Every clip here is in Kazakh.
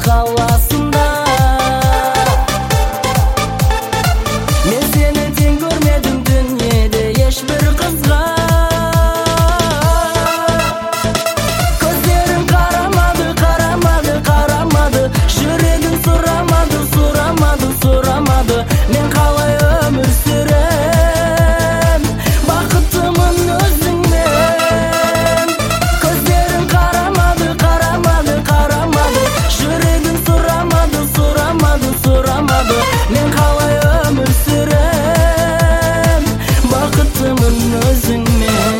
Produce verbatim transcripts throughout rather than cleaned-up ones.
қаласында. Мен сені тең көрмедім дүниеде ешбір қызға. Көздерің қарамады, қарамады, қарамады, жүрегің сұрамады, сұрамады, сұрамады. Мен қалай өмір сүрем, бақыттымын өзіңмен. Көздерің қарамады, қарамады, қарамады, жүрегің сұрамады, сұрамады, сұрамады. Мен қалай өмір сүрем, бақыттымын өзіңмен.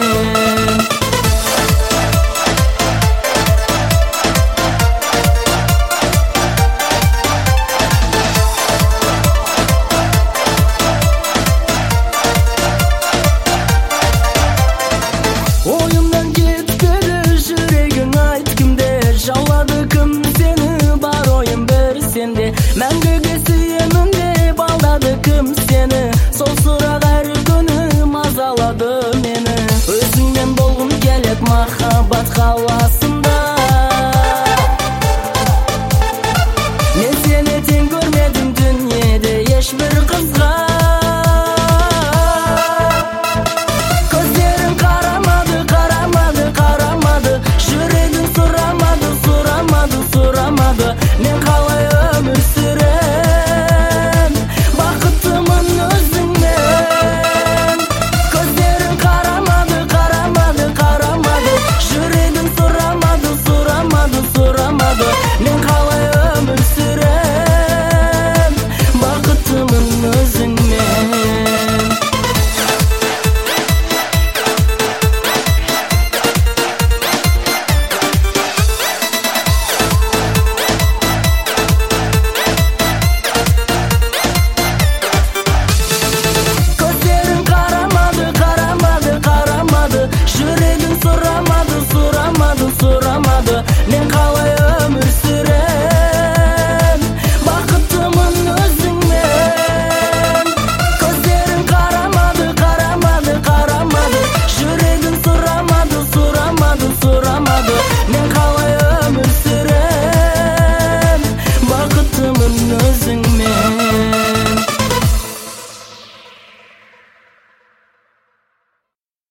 Ойымнан кеткелі жүрегің айт кімде, жаулады кім сені, бар ойым бір сенде. Мәңгіге сүйемін деп алдады кім сені, сол сұрақ әр күні мазалады мені. Өзіңмен болғым келеді махаббат қаласы.